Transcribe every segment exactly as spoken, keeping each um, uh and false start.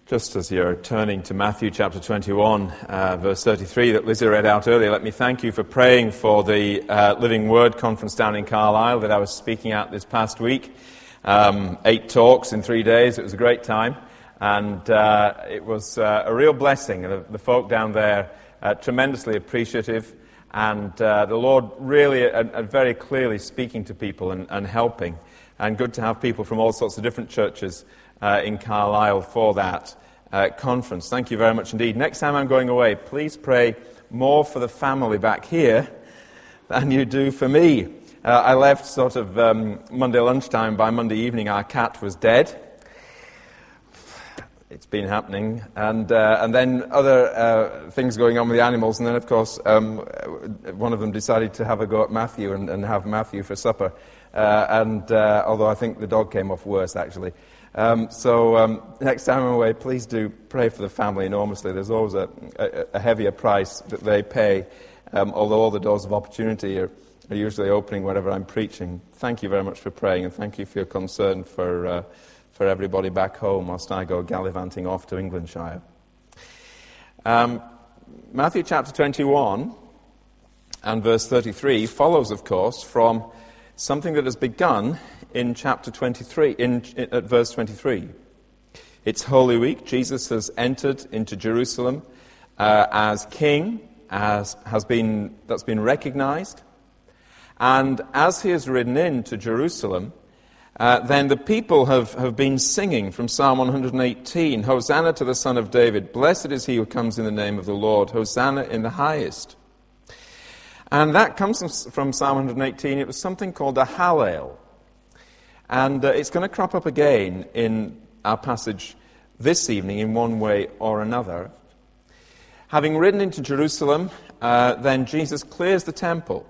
Just as you're turning to Matthew chapter twenty-one, uh, verse thirty-three that Lizzie read out earlier, let me thank you for praying for the uh, Living Word conference down in Carlisle that I was speaking at this past week. Um, eight talks in three days. It was a great time. And uh, it was uh, a real blessing. The, the folk down there uh, tremendously appreciative. And uh, the Lord really uh, uh, very clearly speaking to people and, and helping. And good to have people from all sorts of different churches Uh, in Carlisle for that uh, conference. Thank you very much indeed. Next time I'm going away, please pray more for the family back here than you do for me. Uh, I left sort of um, Monday lunchtime. By Monday evening, our cat was dead. It's been happening. And uh, and then other uh, things going on with the animals. And then, of course, um, one of them decided to have a go at Matthew and, and have Matthew for supper. Uh, and uh, although I think the dog came off worse, actually. Um, so um, next time I'm away, please do pray for the family enormously. There's always a, a, a heavier price that they pay, um, although all the doors of opportunity are, are usually opening whenever I'm preaching. Thank you very much for praying, and thank you for your concern for uh, for everybody back home whilst I go gallivanting off to Englandshire. Um, Matthew chapter twenty-one and verse thirty-three follows, of course, from something that has begun in chapter twenty-three, in, in at verse twenty-three. It's Holy Week. Jesus has entered into Jerusalem uh, as king, as has been that's been recognized. And as he has ridden into Jerusalem, uh, then the people have, have been singing from Psalm one eighteen, Hosanna to the Son of David, blessed is he who comes in the name of the Lord, Hosanna in the highest. And that comes from Psalm one eighteen. It was something called a Hallel. And uh, it's going to crop up again in our passage this evening in one way or another. Having ridden into Jerusalem, uh, then Jesus clears the temple.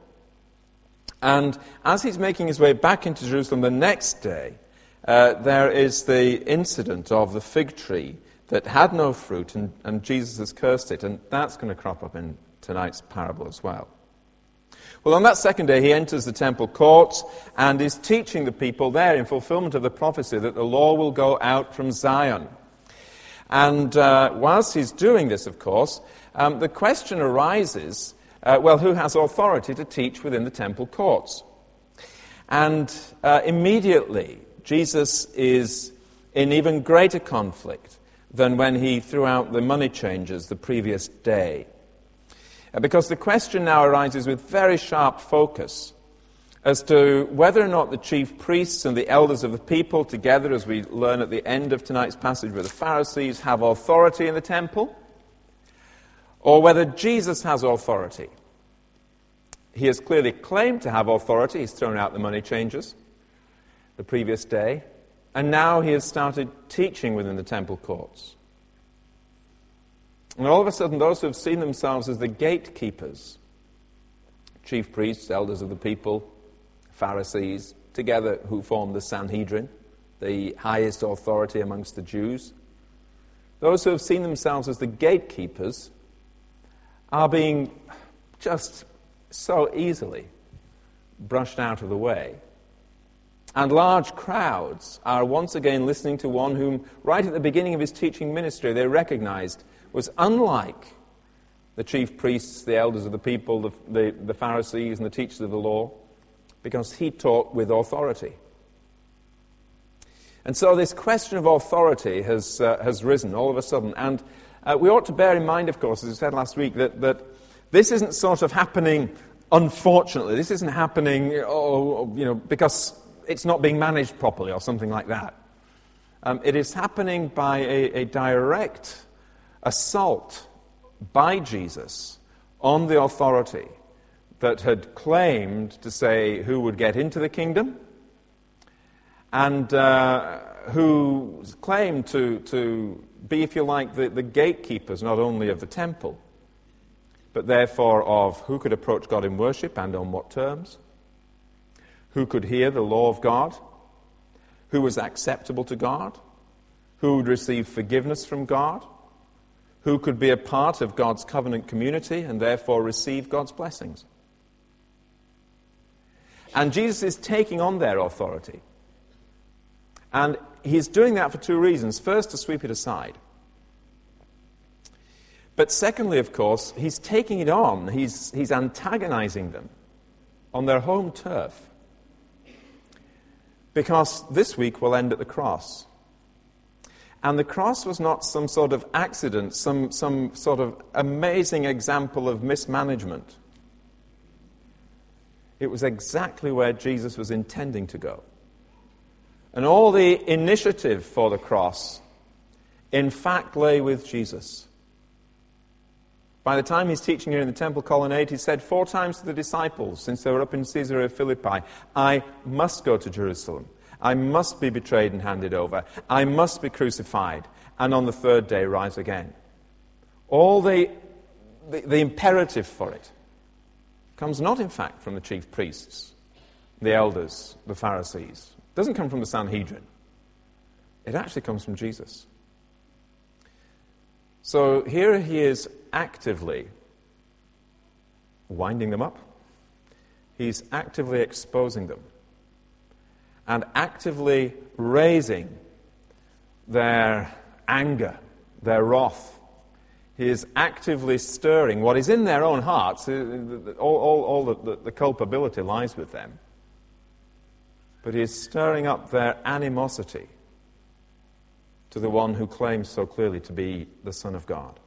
And as he's making his way back into Jerusalem the next day, uh, there is the incident of the fig tree that had no fruit, and, and Jesus has cursed it. And that's going to crop up in tonight's parable as well. Well, on that second day, he enters the temple courts and is teaching the people there in fulfillment of the prophecy that the law will go out from Zion. And uh, whilst he's doing this, of course, um, the question arises, uh, well, who has authority to teach within the temple courts? And uh, immediately, Jesus is in even greater conflict than when he threw out the money changers the previous day. Because the question now arises with very sharp focus as to whether or not the chief priests and the elders of the people, together, as we learn at the end of tonight's passage with the Pharisees, have authority in the temple, or whether Jesus has authority. He has clearly claimed to have authority. He's thrown out the money changers the previous day, and now he has started teaching within the temple courts. And all of a sudden, those who have seen themselves as the gatekeepers, chief priests, elders of the people, Pharisees, together who form the Sanhedrin, the highest authority amongst the Jews, those who have seen themselves as the gatekeepers are being just so easily brushed out of the way. And large crowds are once again listening to one whom, right at the beginning of his teaching ministry, they recognized was unlike the chief priests, the elders of the people, the, the, the Pharisees and the teachers of the law, because he taught with authority. And so this question of authority has uh, has risen all of a sudden. And uh, we ought to bear in mind, of course, as I said last week, that, that this isn't sort of happening, unfortunately, this isn't happening oh, you know, because it's not being managed properly or something like that. Um, it is happening by a, a direct assault by Jesus on the authority that had claimed to say who would get into the kingdom and uh, who claimed to, to be, if you like, the, the gatekeepers not only of the temple, but therefore of who could approach God in worship and on what terms, who could hear the law of God, who was acceptable to God, who would receive forgiveness from God, who could be a part of God's covenant community and therefore receive God's blessings. And Jesus is taking on their authority. And he's doing that for two reasons. First, to sweep it aside. But secondly, of course, he's taking it on. He's, he's antagonizing them on their home turf. Because this week will end at the cross. And the cross was not some sort of accident, some, some sort of amazing example of mismanagement. It was exactly where Jesus was intending to go. And all the initiative for the cross, in fact, lay with Jesus. By the time he's teaching here in the temple colonnade, he said four times to the disciples, since they were up in Caesarea Philippi, I must go to Jerusalem. I must be betrayed and handed over. I must be crucified, and on the third day rise again. All the, the, the imperative for it comes not, in fact, from the chief priests, the elders, the Pharisees. It doesn't come from the Sanhedrin. It actually comes from Jesus. So here he is actively winding them up. He's actively exposing them and actively raising their anger, their wrath. He is actively stirring what is in their own hearts. All, all, all the, the, the culpability lies with them. But he is stirring up their animosity to the one who claims so clearly to be the Son of God.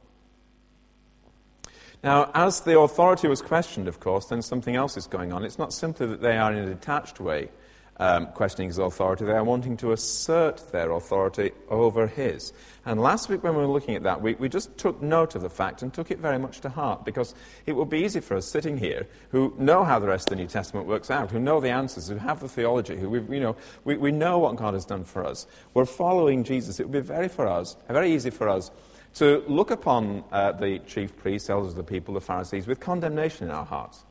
Now, as the authority was questioned, of course, then something else is going on. It's not simply that they are in a detached way um, questioning his authority. They are wanting to assert their authority over his. And last week when we were looking at that, we, we just took note of the fact and took it very much to heart, because it would be easy for us sitting here who know how the rest of the New Testament works out, who know the answers, who have the theology, who we, you know, we, we know what God has done for us. We're following Jesus. It would be very for us, very easy for us to look upon uh, the chief priests, elders of the people, the Pharisees, with condemnation in our hearts.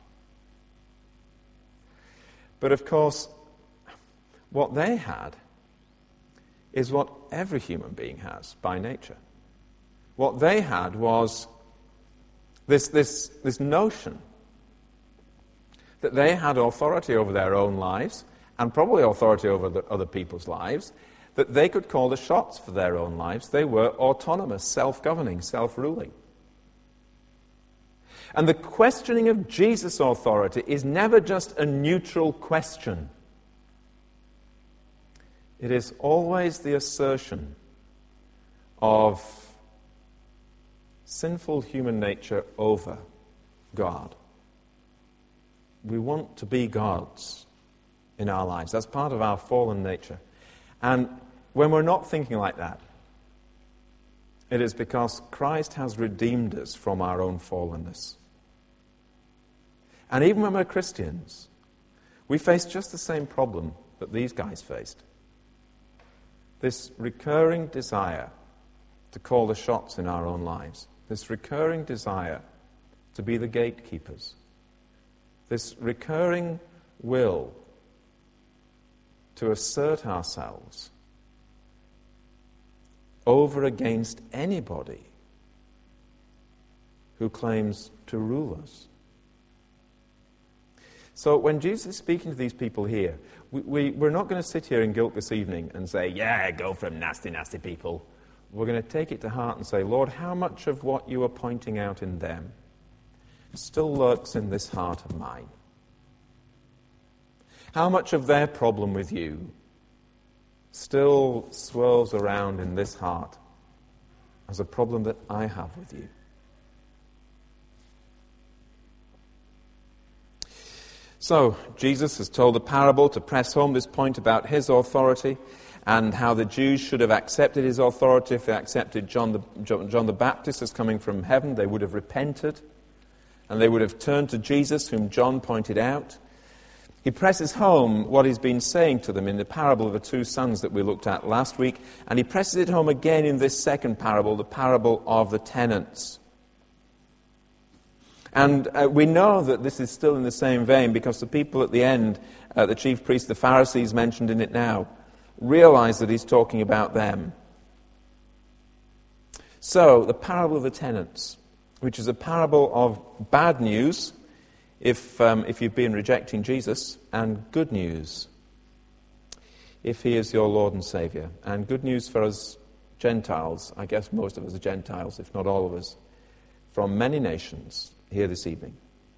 But of course, what they had is what every human being has by nature. What they had was this, this, this notion that they had authority over their own lives, and probably authority over the other people's lives, that they could call the shots for their own lives. They were autonomous, self-governing, self-ruling. And the questioning of Jesus' authority is never just a neutral question. It is always the assertion of sinful human nature over God. We want to be gods in our lives. That's part of our fallen nature. And when we're not thinking like that, it is because Christ has redeemed us from our own fallenness. And even when we're Christians, we face just the same problem that these guys faced. This recurring desire to call the shots in our own lives. This recurring desire to be the gatekeepers. This recurring will to assert ourselves over against anybody who claims to rule us. So when Jesus is speaking to these people here, we, we, we're not going to sit here in guilt this evening and say, yeah, go for them, nasty, nasty people. We're going to take it to heart and say, Lord, how much of what you are pointing out in them still lurks in this heart of mine? How much of their problem with you still swirls around in this heart as a problem that I have with you? So, Jesus has told a parable to press home this point about his authority and how the Jews should have accepted his authority. If they accepted John the, John the Baptist as coming from heaven, they would have repented and they would have turned to Jesus, whom John pointed out. He presses home what he's been saying to them in the parable of the two sons that we looked at last week, and he presses it home again in this second parable, the parable of the tenants. And uh, we know that this is still in the same vein because the people at the end, uh, the chief priests, the Pharisees mentioned in it now, realize that he's talking about them. So, the parable of the tenants, which is a parable of bad news if, um, if you've been rejecting Jesus, and good news if he is your Lord and Saviour. And good news for us Gentiles, I guess most of us are Gentiles, if not all of us, from many nations here this evening.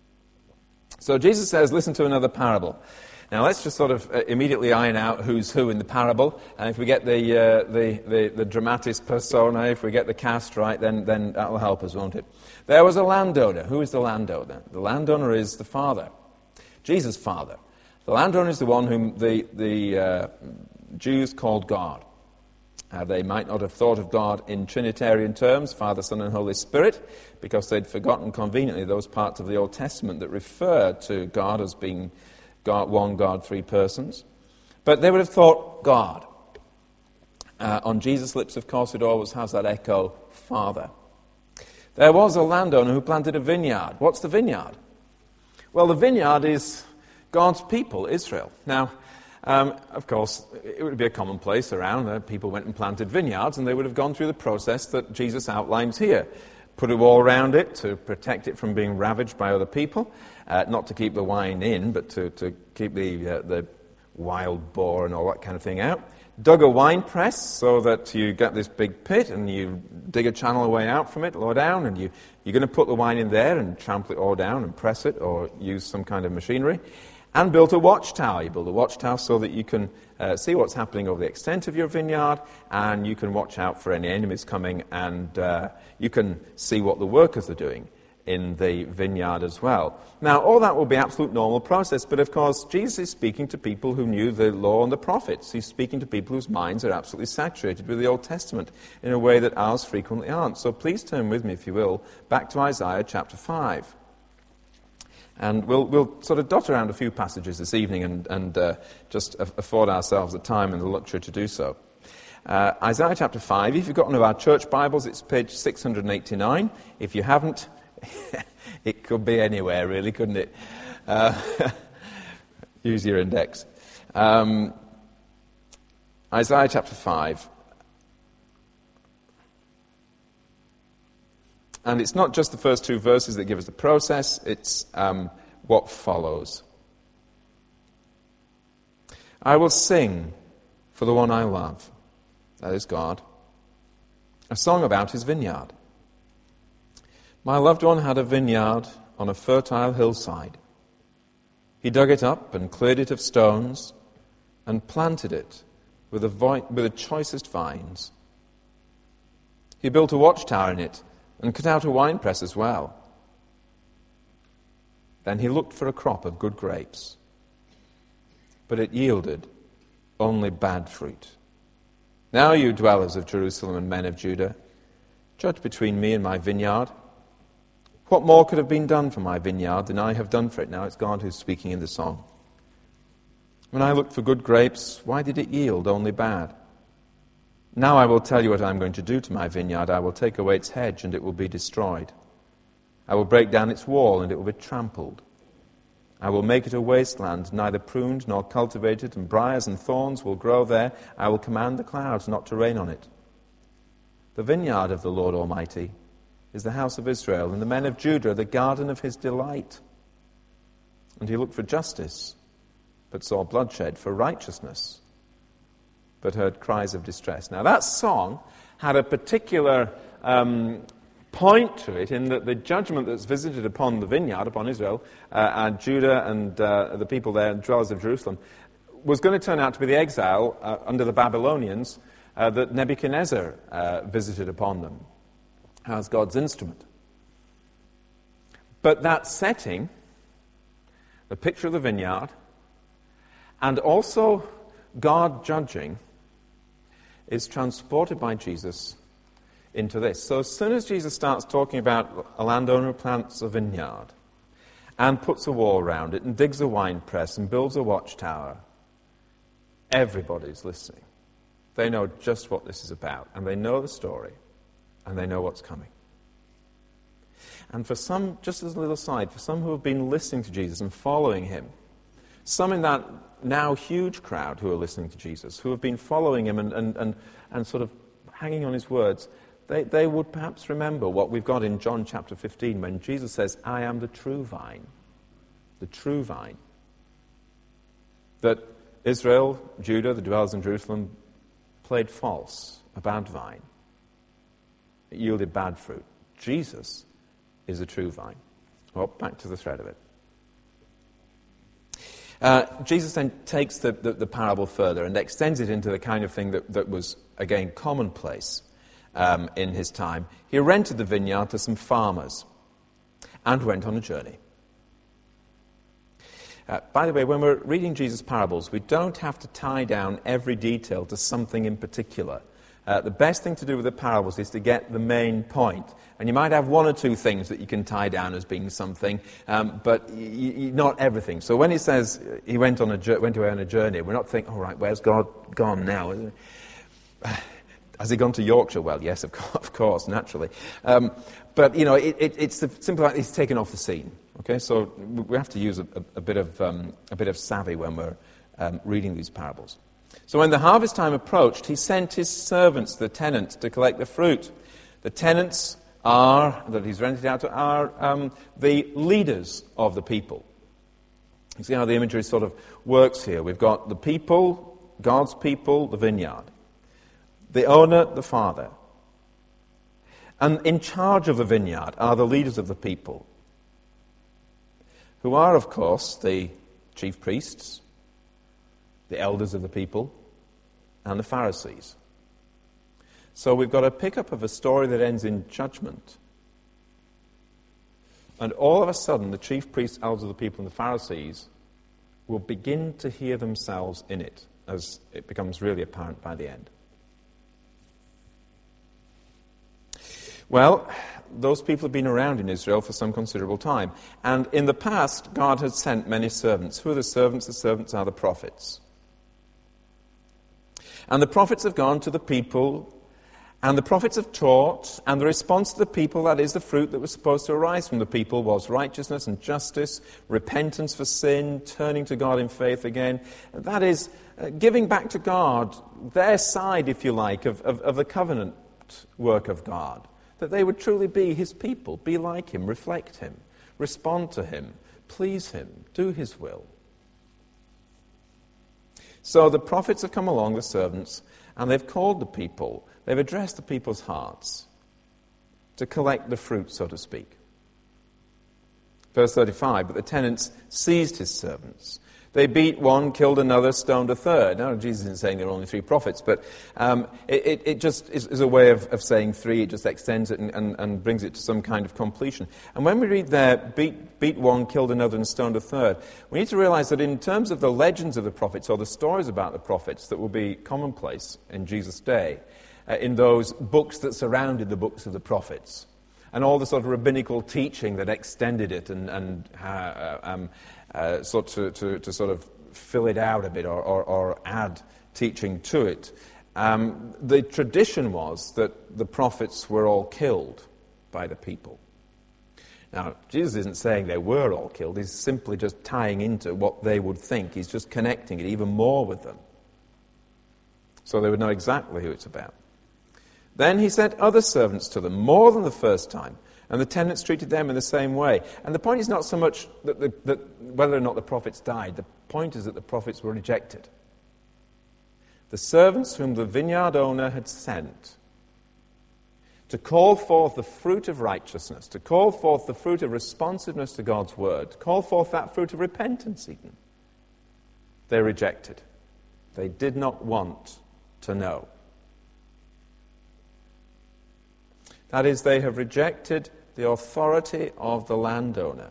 So Jesus says, listen to another parable. Now let's just sort of uh, immediately iron out who's who in the parable. And if we get the, uh, the, the, the dramatis persona, if we get the cast right, then, then that will help us, won't it? There was a landowner. Who is the landowner? The landowner is the father, Jesus' father. The landowner is the one whom the, the uh, Jews called God. Uh, they might not have thought of God in Trinitarian terms, Father, Son, and Holy Spirit, because they'd forgotten conveniently those parts of the Old Testament that refer to God as being God, one God, three persons. But they would have thought God. Uh, on Jesus' lips, of course, it always has that echo, Father. There was a landowner who planted a vineyard. What's the vineyard? Well, the vineyard is God's people, Israel. Now, um, of course, it would be a commonplace around that people went and planted vineyards, and they would have gone through the process that Jesus outlines here. Put a wall around it to protect it from being ravaged by other people, uh, not to keep the wine in, but to, to keep the, uh, the wild boar and all that kind of thing out. Dug a wine press so that you get this big pit and you dig a channel away out from it, lower down, and you, you're going to put the wine in there and trample it all down and press it or use some kind of machinery. And built a watchtower. You build a watchtower so that you can uh, see what's happening over the extent of your vineyard, and you can watch out for any enemies coming, and uh, you can see what the workers are doing in the vineyard as well. Now, all that will be absolute normal process, but of course, Jesus is speaking to people who knew the law and the prophets. He's speaking to people whose minds are absolutely saturated with the Old Testament in a way that ours frequently aren't. So please turn with me, if you will, back to Isaiah chapter five. And we'll, we'll sort of dot around a few passages this evening and, and uh, just afford ourselves the time and the luxury to do so. Uh, Isaiah chapter five, if you've got one of our church Bibles, it's page six hundred eighty-nine. If you haven't, it could be anywhere, really, couldn't it? Uh, use your index. Um, Isaiah chapter five. And it's not just the first two verses that give us the process, it's um, what follows. I will sing for the one I love, that is God, a song about his vineyard. My loved one had a vineyard on a fertile hillside. He dug it up and cleared it of stones and planted it with the, vi- with the choicest vines. He built a watchtower in it and cut out a winepress as well. Then he looked for a crop of good grapes, but it yielded only bad fruit. Now, you dwellers of Jerusalem and men of Judah, judge between me and my vineyard. What more could have been done for my vineyard than I have done for it? Now it's God who's speaking in the song. When I looked for good grapes, why did it yield only bad? Now I will tell you what I am going to do to my vineyard. I will take away its hedge, and it will be destroyed. I will break down its wall, and it will be trampled. I will make it a wasteland, neither pruned nor cultivated, and briars and thorns will grow there. I will command the clouds not to rain on it. The vineyard of the Lord Almighty is the house of Israel, and the men of Judah the garden of his delight. And he looked for justice, but saw bloodshed, for righteousness, but heard cries of distress. Now that song had a particular um, point to it in that the judgment that's visited upon the vineyard, upon Israel, uh, and Judah and uh, the people there, dwellers of Jerusalem, was going to turn out to be the exile uh, under the Babylonians uh, that Nebuchadnezzar uh, visited upon them as God's instrument. But that setting, the picture of the vineyard, and also God judging, is transported by Jesus into this. So as soon as Jesus starts talking about a landowner who plants a vineyard and puts a wall around it and digs a wine press and builds a watchtower, everybody's listening. They know just what this is about, and they know the story, and they know what's coming. And for some, just as a little aside, for some who have been listening to Jesus and following him, some in that now huge crowd who are listening to Jesus, who have been following him and, and, and, and sort of hanging on his words, they, they would perhaps remember what we've got in John chapter fifteen when Jesus says, I am the true vine. The true vine. That Israel, Judah, the dwellers in Jerusalem, played false, a bad vine. It yielded bad fruit. Jesus is the true vine. Well, back to the thread of it. Uh, Jesus then takes the, the, the parable further and extends it into the kind of thing that, that was, again, commonplace um, in his time. He rented the vineyard to some farmers and went on a journey. Uh, by the way, when we're reading Jesus' parables, we don't have to tie down every detail to something in particular. Uh, the best thing to do with the parables is to get the main point. And you might have one or two things that you can tie down as being something, um, but y- y- not everything. So when he says he went on a ju- went away on a journey, we're not thinking, all right, where's God gone now? Has he gone to Yorkshire? Well, yes, of course, of course naturally. Um, but, you know, it, it, it's the simple fact he's taken off the scene. Okay, so we have to use a, a, a bit of um, a bit of savvy when we're um, reading these parables. So when the harvest time approached, he sent his servants, the tenants, to collect the fruit. The tenants are, that he's rented out to, are um, the leaders of the people. You see how the imagery sort of works here. We've got the people, God's people, the vineyard. The owner, the father. And in charge of the vineyard are the leaders of the people, who are, of course, the chief priests, the elders of the people, and the Pharisees. So we've got a pickup of a story that ends in judgment. And all of a sudden, the chief priests, elders of the people, and the Pharisees will begin to hear themselves in it, as it becomes really apparent by the end. Well, those people have been around in Israel for some considerable time. And in the past, God has sent many servants. Who are the servants? The servants are the prophets. And the prophets have gone to the people, and the prophets have taught, and the response to the people, that is the fruit that was supposed to arise from the people, was righteousness and justice, repentance for sin, turning to God in faith again. That is, uh, giving back to God their side, if you like, of, of, of the covenant work of God. That they would truly be his people, be like him, reflect him, respond to him, please him, do his will. So the prophets have come along, the servants, and they've called the people, they've addressed the people's hearts to collect the fruit, so to speak. Verse thirty-five, but the tenants seized his servants. They beat one, killed another, stoned a third. Now, Jesus isn't saying there are only three prophets, but um, it, it, it just is, is a way of, of saying three. It just extends it and, and, and brings it to some kind of completion. And when we read there, beat, beat one, killed another, and stoned a third, we need to realize that in terms of the legends of the prophets, or the stories about the prophets that will be commonplace in Jesus' day, uh, in those books that surrounded the books of the prophets, and all the sort of rabbinical teaching that extended it and, and uh, um, uh, sort to, to, to sort of fill it out a bit or, or, or add teaching to it. Um, the tradition was that the prophets were all killed by the people. Now, Jesus isn't saying they were all killed. He's simply just tying into what they would think. He's just connecting it even more with them, so they would know exactly who it's about. Then he sent other servants to them, more than the first time, and the tenants treated them in the same way. And the point is not so much that, the, that whether or not the prophets died. The point is that the prophets were rejected. The servants whom the vineyard owner had sent to call forth the fruit of righteousness, to call forth the fruit of responsiveness to God's word, to call forth that fruit of repentance even, they rejected. They did not want to know. That is, they have rejected the authority of the landowner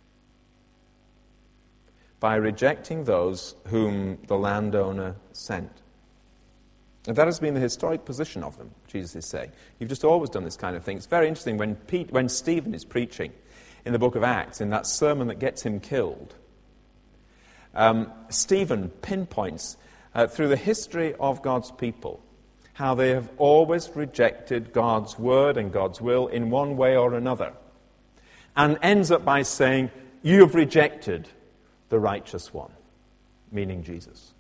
by rejecting those whom the landowner sent. And that has been the historic position of them, Jesus is saying. You've just always done this kind of thing. It's very interesting when, Pete, when Stephen is preaching in the book of Acts, in that sermon that gets him killed, um, Stephen pinpoints uh, through the history of God's people how they have always rejected God's word and God's will in one way or another, and ends up by saying, you have rejected the righteous one, meaning Jesus.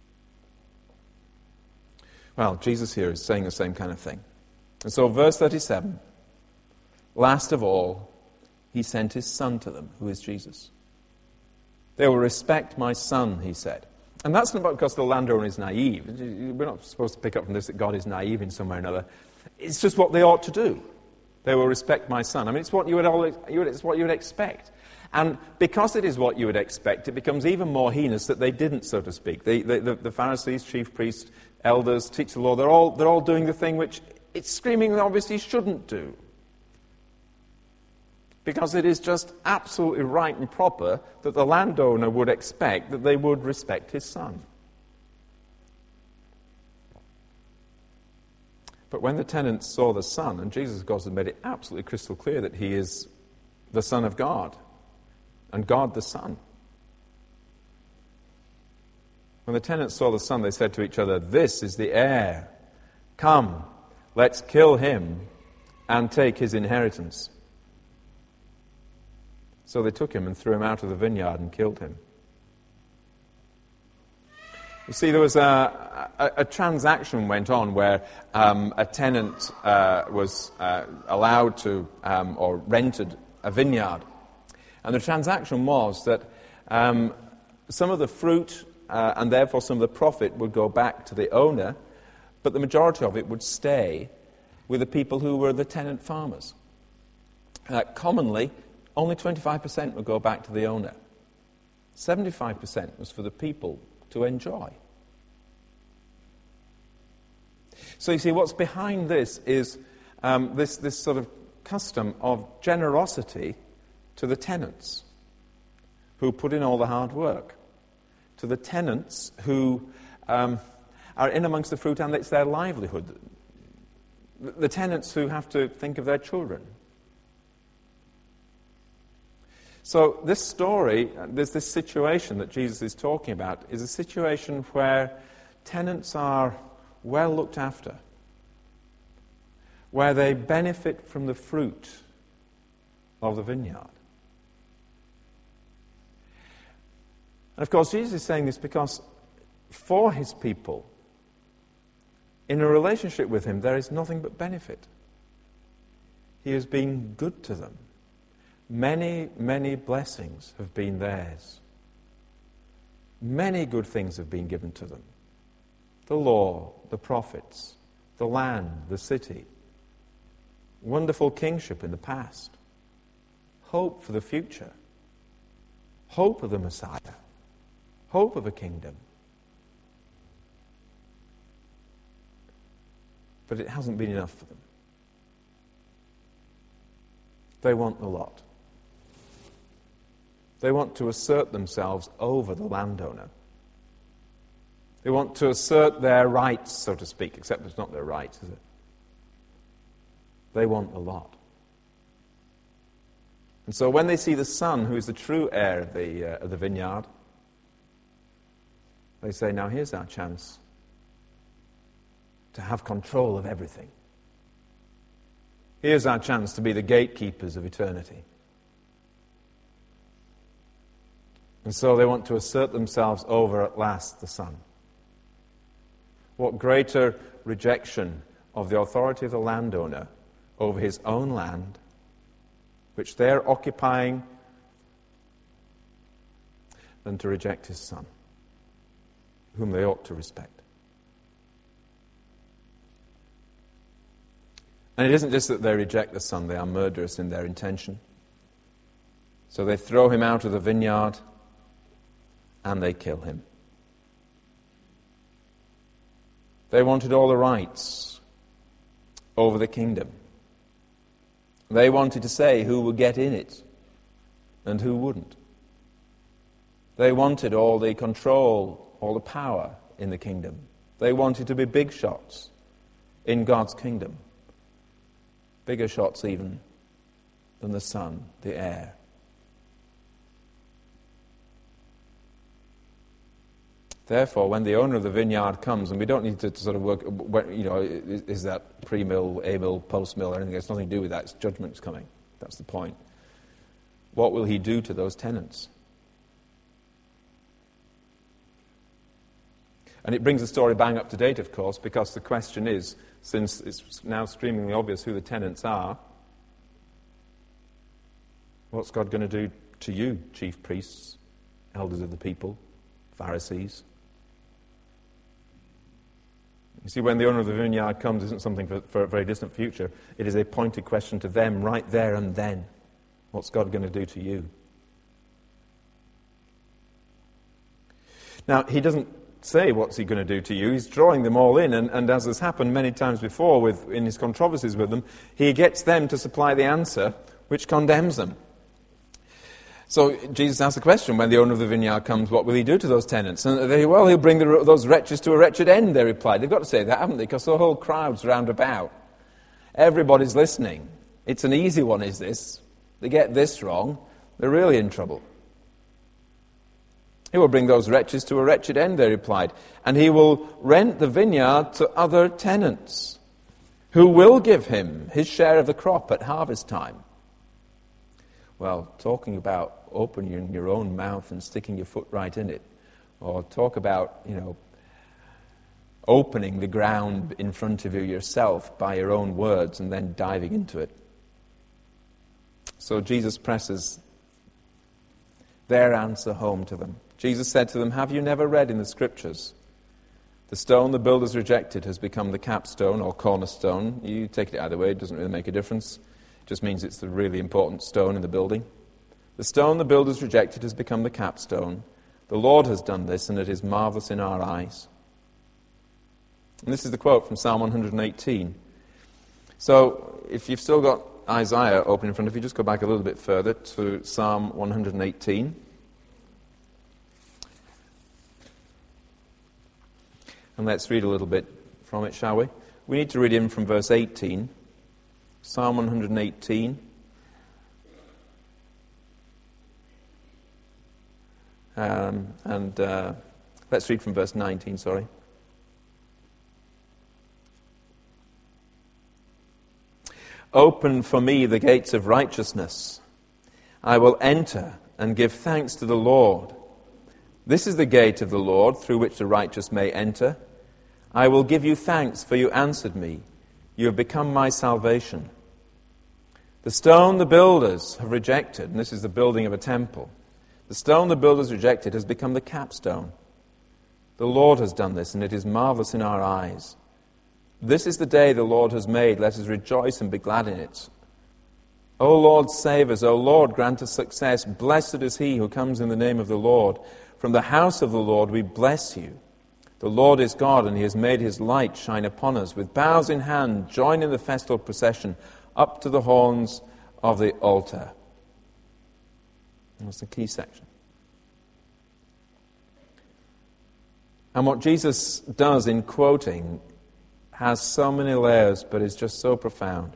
Well, Jesus here is saying the same kind of thing. And so verse thirty-seven, last of all, he sent his son to them, who is Jesus. They will respect my son, he said. And that's not because the landowner is naive. We're not supposed to pick up from this that God is naive in some way or another. It's just what they ought to do. They will respect my son. I mean, it's what you would always, it's what you would expect. And because it is what you would expect, it becomes even more heinous that they didn't, so to speak. The, the, the, the Pharisees, chief priests, elders, teach the law, they're all, they're all doing the thing which it's screaming obviously shouldn't do. Because it is just absolutely right and proper that the landowner would expect that they would respect his son. But when the tenants saw the Son, and Jesus, of course, had made it absolutely crystal clear that he is the Son of God, and God the Son. When the tenants saw the Son, they said to each other, "This is the heir. Come, let's kill him and take his inheritance." So they took him and threw him out of the vineyard and killed him. You see, there was a, a, a transaction went on where um, a tenant uh, was uh, allowed to, um, or rented a vineyard. And the transaction was that um, some of the fruit uh, and therefore some of the profit would go back to the owner, but the majority of it would stay with the people who were the tenant farmers. Uh, commonly, only twenty-five percent would go back to the owner. seventy-five percent was for the people to enjoy. So you see, what's behind this is um, this, this sort of custom of generosity to the tenants who put in all the hard work, to the tenants who um, are in amongst the fruit and it's their livelihood, the, the tenants who have to think of their children. So this story, there's this situation that Jesus is talking about, is a situation where tenants are well looked after, where they benefit from the fruit of the vineyard. And of course, Jesus is saying this because for his people, in a relationship with him, there is nothing but benefit. He has been good to them. Many, many blessings have been theirs. Many good things have been given to them. The law, the prophets, the land, the city. Wonderful kingship in the past. Hope for the future. Hope of the Messiah. Hope of a kingdom. But it hasn't been enough for them. They want the lot. They want to assert themselves over the landowner. They want to assert their rights, so to speak, except it's not their rights, is it? They want the lot. And so when they see the son, who is the true heir of the, uh, of the vineyard, they say, now here's our chance to have control of everything. Here's our chance to be the gatekeepers of eternity. And so they want to assert themselves over at last the Son. What greater rejection of the authority of the landowner over his own land, which they're occupying, than to reject his Son, whom they ought to respect. And it isn't just that they reject the Son, they are murderous in their intention. So they throw him out of the vineyard and they kill him. They wanted all the rights over the kingdom. They wanted to say who would get in it and who wouldn't. They wanted all the control, all the power in the kingdom. They wanted to be big shots in God's kingdom. Bigger shots even than the Son, the heir. Therefore, when the owner of the vineyard comes, and we don't need to sort of work, you know, is, is that pre-mill, a-mill, post-mill, or anything? It's nothing to do with that. It's judgment's coming. That's the point. What will he do to those tenants? And it brings the story bang up to date, of course, because the question is, since it's now screamingly obvious who the tenants are, what's God going to do to you, chief priests, elders of the people, Pharisees? You see, when the owner of the vineyard comes, it isn't something for, for a very distant future. It is a pointed question to them right there and then. What's God going to do to you? Now, he doesn't say what's he going to do to you. He's drawing them all in, and, and as has happened many times before with, in his controversies with them, he gets them to supply the answer which condemns them. So Jesus asks the question, when the owner of the vineyard comes, what will he do to those tenants? And they, well, he'll bring the, those wretches to a wretched end, they replied. They've got to say that, haven't they? Because the whole crowd's round about. Everybody's listening. It's an easy one, is this? They get this wrong, they're really in trouble. He will bring those wretches to a wretched end, they replied, and he will rent the vineyard to other tenants, who will give him his share of the crop at harvest time. Well, talking about opening your own mouth and sticking your foot right in it, or talk about, you know, opening the ground in front of you yourself by your own words and then diving into it. So Jesus presses their answer home to them. Jesus said to them, have you never read in the Scriptures, the stone the builders rejected has become the capstone or cornerstone? You take it either way, it doesn't really make a difference. It just means it's the really important stone in the building. The stone the builders rejected has become the capstone. The Lord has done this, and it is marvelous in our eyes. And this is the quote from Psalm one eighteen. So, if you've still got Isaiah open in front of you, just go back a little bit further to Psalm one eighteen. And let's read a little bit from it, shall we? We need to read in from verse eighteen. Psalm one eighteen. Um, and uh, let's read from verse nineteen, sorry. Open for me the gates of righteousness. I will enter and give thanks to the Lord. This is the gate of the Lord through which the righteous may enter. I will give you thanks, for you answered me. You have become my salvation. The stone the builders have rejected, and this is the building of a temple. The stone the builders rejected has become the capstone. The Lord has done this, and it is marvelous in our eyes. This is the day the Lord has made. Let us rejoice and be glad in it. O Lord, save us. O Lord, grant us success. Blessed is he who comes in the name of the Lord. From the house of the Lord we bless you. The Lord is God, and he has made his light shine upon us. With boughs in hand, join in the festal procession up to the horns of the altar. That's the key section. And what Jesus does in quoting has so many layers, but is just so profound.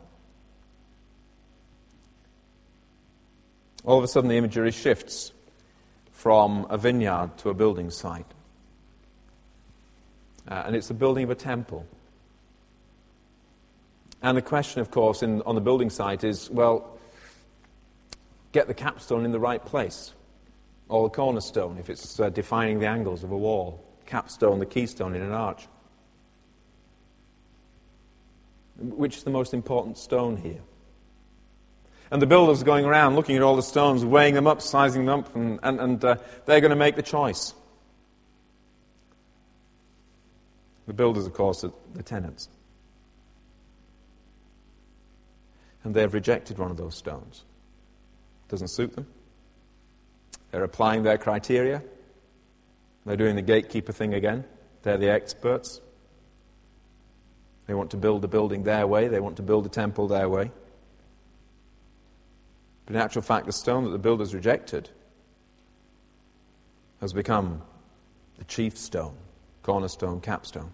All of a sudden the imagery shifts from a vineyard to a building site. Uh, and it's the building of a temple. And the question, of course, in, on the building site is, well, get the capstone in the right place. Or the cornerstone, if it's uh, defining the angles of a wall. Capstone, the keystone in an arch. Which is the most important stone here? And the builders are going around looking at all the stones, weighing them up, sizing them up, and, and, and uh, they're going to make the choice. The builders, of course, are the tenants. And they've rejected one of those stones. Doesn't suit them. They're applying their criteria. They're doing the gatekeeper thing again. They're the experts. They want to build the building their way. They want to build the temple their way. But in actual fact, the stone that the builders rejected has become the chief stone, cornerstone, capstone.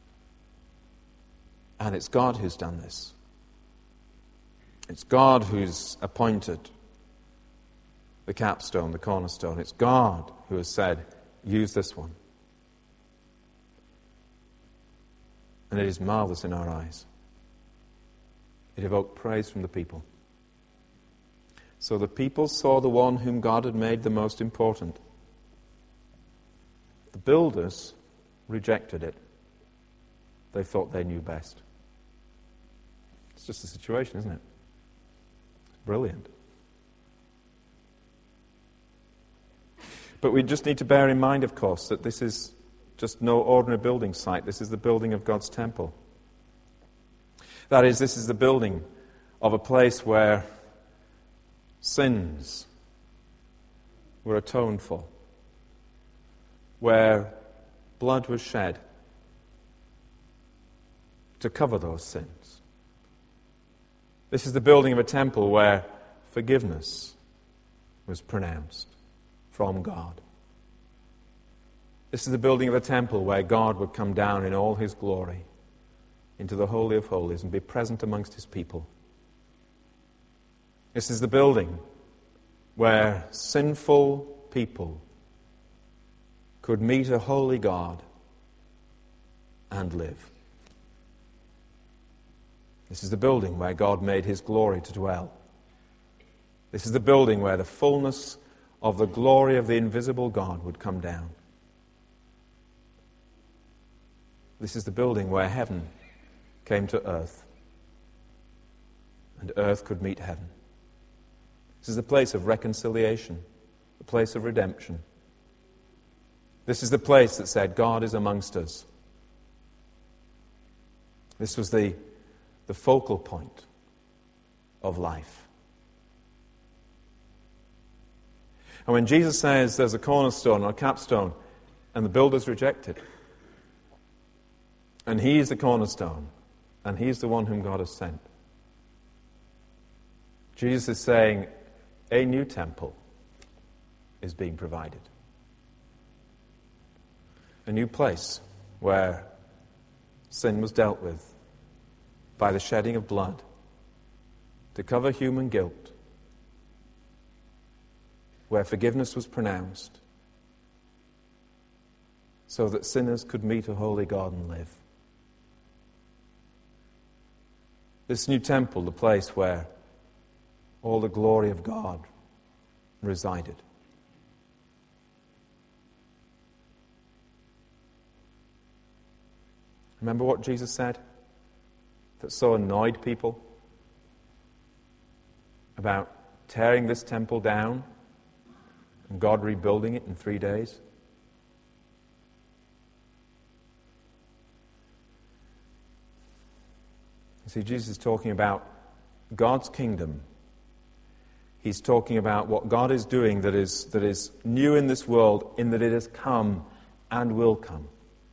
And it's God who's done this. It's God who's appointed the capstone, the cornerstone. It's God who has said, use this one. And it is marvelous in our eyes. It evoked praise from the people. So the people saw the one whom God had made the most important. The builders rejected it. They thought they knew best. It's just a situation, isn't it? Brilliant. But we just need to bear in mind, of course, that this is just no ordinary building site. This is the building of God's temple. That is, this is the building of a place where sins were atoned for, where blood was shed to cover those sins. This is the building of a temple where forgiveness was pronounced from God. This is the building of a temple where God would come down in all his glory into the Holy of Holies and be present amongst his people. This is the building where sinful people could meet a holy God and live. This is the building where God made his glory to dwell. This is the building where the fullness of the glory of the invisible God would come down. This is the building where heaven came to earth, and earth could meet heaven. This is the place of reconciliation, the place of redemption. This is the place that said, God is amongst us. This was the, the focal point of life. And when Jesus says there's a cornerstone or a capstone, and the builders reject it, and he is the cornerstone, and he's the one whom God has sent, Jesus is saying a new temple is being provided. A new place where sin was dealt with by the shedding of blood to cover human guilt, where forgiveness was pronounced so that sinners could meet a holy God and live. This new temple, the place where all the glory of God resided. Remember what Jesus said that so annoyed people about tearing this temple down and God rebuilding it in three days? You see, Jesus is talking about God's kingdom. He's talking about what God is doing that is, that is new in this world, in that it has come and will come.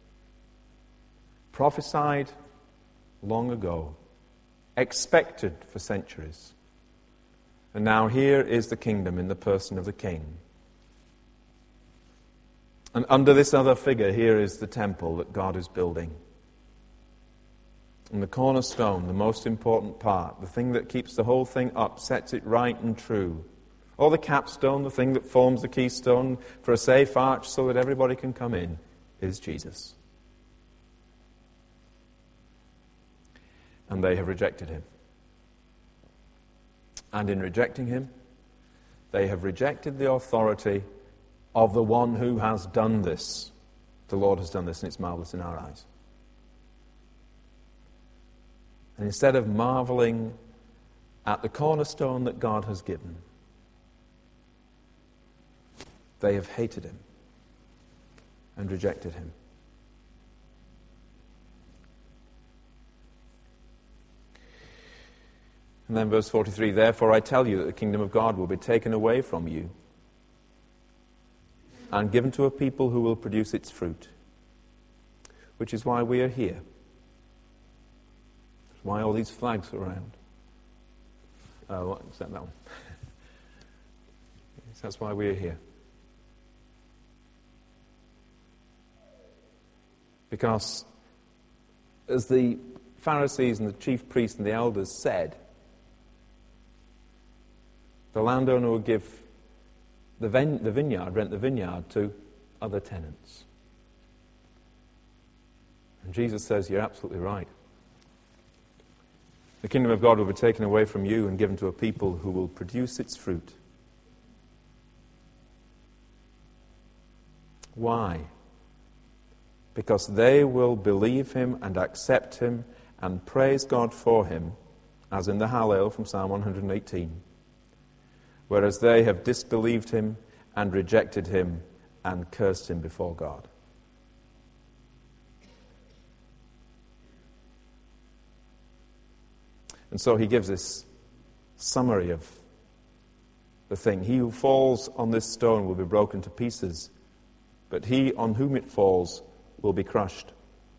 Prophesied long ago, expected for centuries. And now here is the kingdom in the person of the King. And under this other figure, here is the temple that God is building. And the cornerstone, the most important part, the thing that keeps the whole thing up, sets it right and true. Or the capstone, the thing that forms the keystone for a safe arch so that everybody can come in, is Jesus. And they have rejected him. And in rejecting him, they have rejected the authority of the one who has done this. The Lord has done this, and it's marvelous in our eyes. And instead of marveling at the cornerstone that God has given, they have hated him and rejected him. And then verse forty-three, therefore I tell you that the kingdom of God will be taken away from you and given to a people who will produce its fruit, which is why we are here. Why all these flags around? Oh, what, is that that one? That's why we're here. Because, as the Pharisees and the chief priests and the elders said, the landowner would give the, ven- the vineyard, rent the vineyard to other tenants. And Jesus says, you're absolutely right. The kingdom of God will be taken away from you and given to a people who will produce its fruit. Why? Because they will believe him and accept him and praise God for him, as in the Hallel from Psalm one eighteen, whereas they have disbelieved him and rejected him and cursed him before God. And so he gives this summary of the thing. He who falls on this stone will be broken to pieces, but he on whom it falls will be crushed.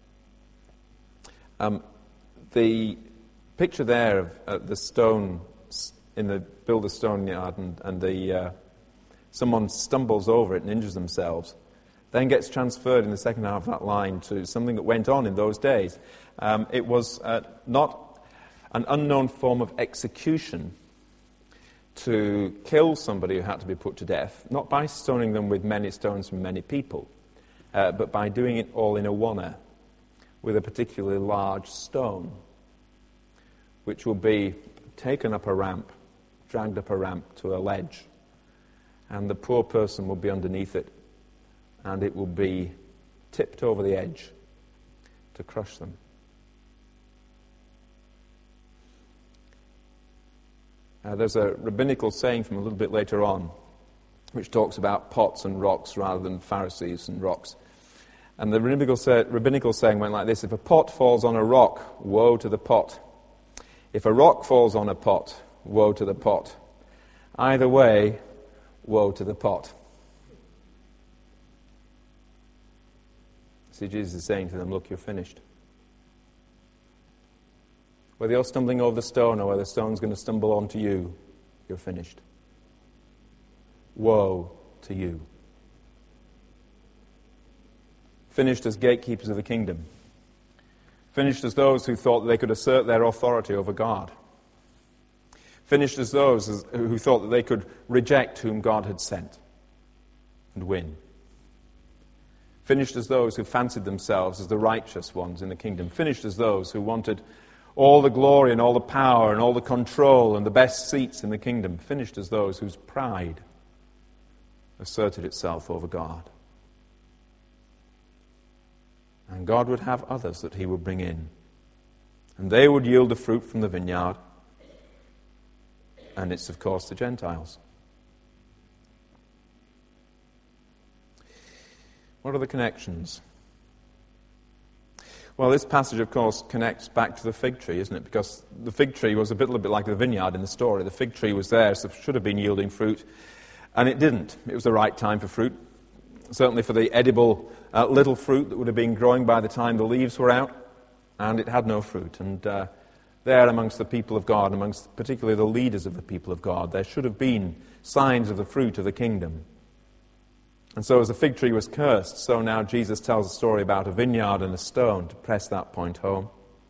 Um, the picture there of uh, the stone in the builder stone yard, and, and the uh, someone stumbles over it and injures themselves, then gets transferred in the second half of that line to something that went on in those days. Um, it was uh, not an unknown form of execution to kill somebody who had to be put to death, not by stoning them with many stones from many people, uh, but by doing it all in a oneer with a particularly large stone, which will be taken up a ramp, dragged up a ramp to a ledge, and the poor person will be underneath it, and it will be tipped over the edge to crush them. Uh, there's a rabbinical saying from a little bit later on, which talks about pots and rocks rather than Pharisees and rocks. And the rabbinical, say, rabbinical saying went like this: if a pot falls on a rock, woe to the pot. If a rock falls on a pot, woe to the pot. Either way, woe to the pot. See, Jesus is saying to them, look, you're finished. Whether you're stumbling over the stone or whether the stone's going to stumble onto you, you're finished. Woe to you. Finished as gatekeepers of the kingdom. Finished as those who thought that they could assert their authority over God. Finished as those as, who thought that they could reject whom God had sent and win. Finished as those who fancied themselves as the righteous ones in the kingdom. Finished as those who wanted all the glory and all the power and all the control and the best seats in the kingdom. Finished as those whose pride asserted itself over God. And God would have others that he would bring in. And they would yield the fruit from the vineyard. And it's, of course, the Gentiles. What are the connections? Well, this passage, of course, connects back to the fig tree, isn't it? Because the fig tree was a bit, a little bit like the vineyard in the story. The fig tree was there, so it should have been yielding fruit, and it didn't. It was the right time for fruit, certainly for the edible uh, little fruit that would have been growing by the time the leaves were out, and it had no fruit. And uh, there amongst the people of God, amongst particularly the leaders of the people of God, there should have been signs of the fruit of the kingdom. And so as the fig tree was cursed, so now Jesus tells a story about a vineyard and a stone to press that point home.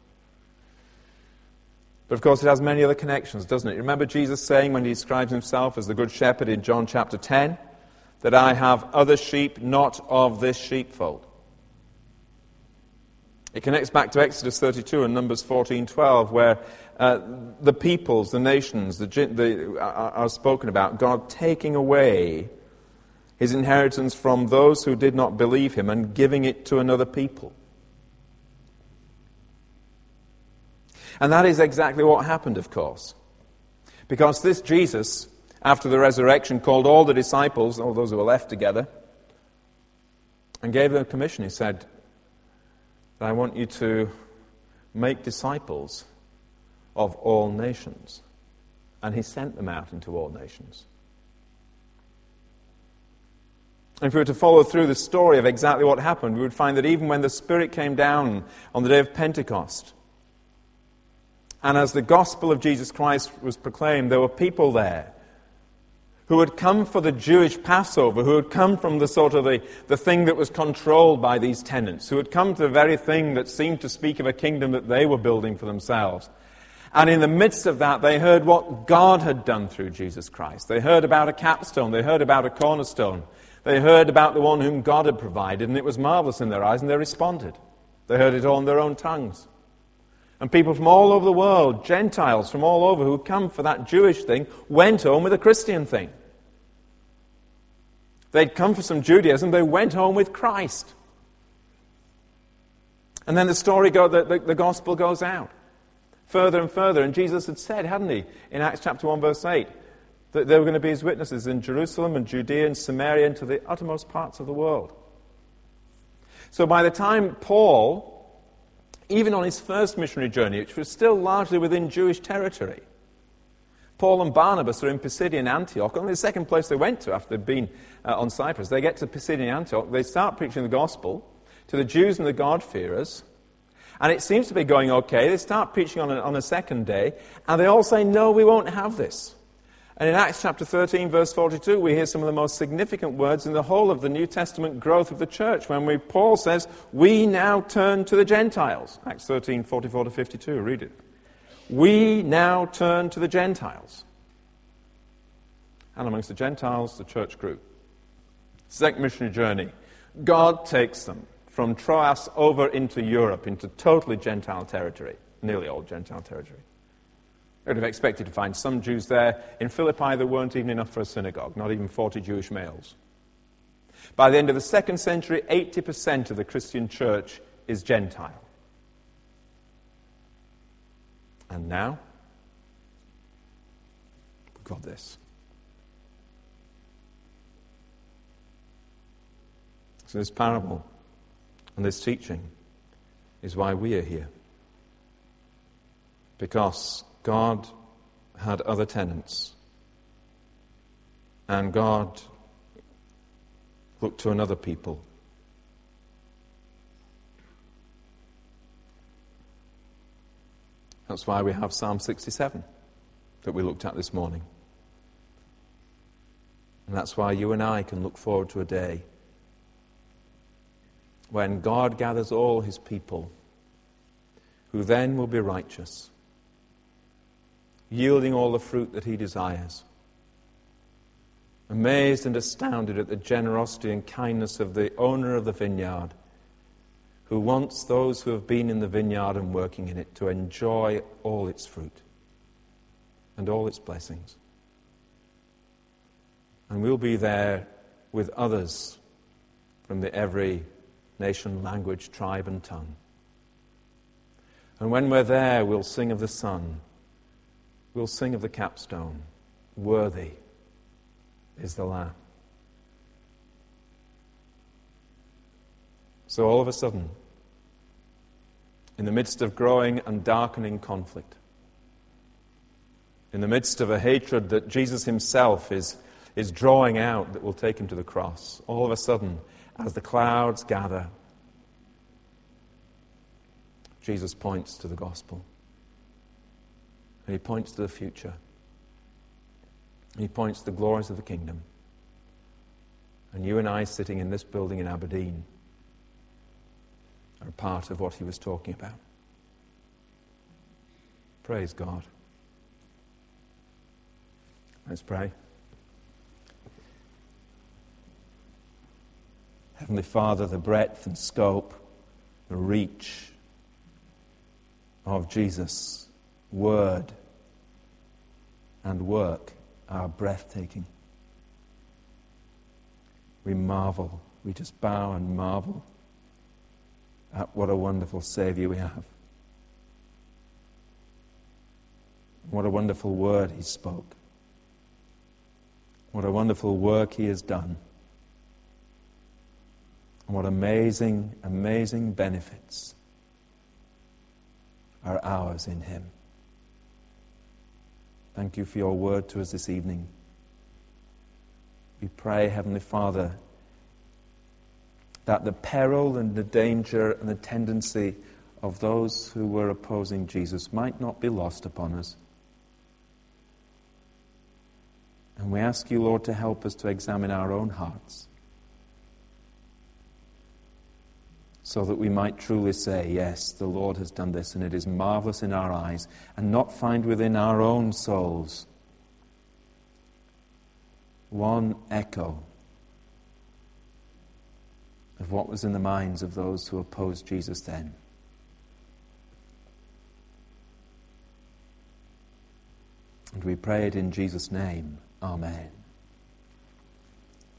But of course it has many other connections, doesn't it? Remember Jesus saying when he describes himself as the good shepherd in John chapter ten, that I have other sheep not of this sheepfold. It connects back to Exodus thirty-two and Numbers fourteen twelve, where uh, the peoples, the nations, the, the, are, are spoken about, God taking away his inheritance from those who did not believe him and giving it to another people. And that is exactly what happened, of course. Because this Jesus, after the resurrection, called all the disciples, all those who were left together, and gave them a commission. He said, I want you to make disciples of all nations. And he sent them out into all nations. And if we were to follow through the story of exactly what happened, we would find that even when the Spirit came down on the day of Pentecost, and as the gospel of Jesus Christ was proclaimed, there were people there who had come for the Jewish Passover, who had come from the sort of the, the thing that was controlled by these tenants, who had come to the very thing that seemed to speak of a kingdom that they were building for themselves. And in the midst of that, they heard what God had done through Jesus Christ. They heard about a capstone. They heard about a cornerstone. They heard about the one whom God had provided, and it was marvelous in their eyes, and they responded. They heard it all in their own tongues. And people from all over the world, Gentiles from all over who had come for that Jewish thing, went home with a Christian thing. They'd come for some Judaism, they went home with Christ. And then the story, go, the, the, the gospel goes out further and further. And Jesus had said, hadn't he, in Acts chapter one, verse eight, that they were going to be his witnesses in Jerusalem and Judea and Samaria and to the uttermost parts of the world. So by the time Paul even on his first missionary journey, which was still largely within Jewish territory. Paul and Barnabas are in Pisidian Antioch, only the second place they went to after they'd been uh, on Cyprus. They get to Pisidian Antioch, they start preaching the gospel to the Jews and the God-fearers, and it seems to be going okay. They start preaching on a, on a second day, and they all say, no, we won't have this. And in Acts chapter thirteen, verse forty-two, we hear some of the most significant words in the whole of the New Testament growth of the church, when we, Paul says, we now turn to the Gentiles. Acts thirteen, forty-four to fifty-two, read it. We now turn to the Gentiles. And amongst the Gentiles, the church grew. Second missionary journey. God takes them from Troas over into Europe, into totally Gentile territory, nearly all Gentile territory. I would have expected to find some Jews there. In Philippi, there weren't even enough for a synagogue, not even forty Jewish males. By the end of the second century, eighty percent of the Christian church is Gentile. And now, we've got this. So this parable and this teaching is why we are here. Because God had other tenants, and God looked to another people. That's why we have Psalm sixty-seven that we looked at this morning. And that's why you and I can look forward to a day when God gathers all his people, who then will be righteous, yielding all the fruit that he desires, amazed and astounded at the generosity and kindness of the owner of the vineyard, who wants those who have been in the vineyard and working in it to enjoy all its fruit and all its blessings. And we'll be there with others from the every nation, language, tribe, and tongue. And when we're there, we'll sing of the Son. We'll sing of the capstone. Worthy is the Lamb. So all of a sudden, in the midst of growing and darkening conflict, in the midst of a hatred that Jesus himself is, is drawing out that will take him to the cross, all of a sudden, as the clouds gather, Jesus points to the gospel. And he points to the future. And he points to the glories of the kingdom. And you and I sitting in this building in Aberdeen are part of what he was talking about. Praise God. Let's pray. Heavenly Father, the breadth and scope, the reach of Jesus' word and work are breathtaking. We marvel, we just bow and marvel at what a wonderful Savior we have. What a wonderful word he spoke. What a wonderful work he has done. And what amazing, amazing benefits are ours in him. Thank you for your word to us this evening. We pray, Heavenly Father, that the peril and the danger and the tendency of those who were opposing Jesus might not be lost upon us. And we ask you, Lord, to help us to examine our own hearts, so that we might truly say, yes, the Lord has done this, and it is marvelous in our eyes, and not find within our own souls one echo of what was in the minds of those who opposed Jesus then. And we pray it in Jesus' name. Amen.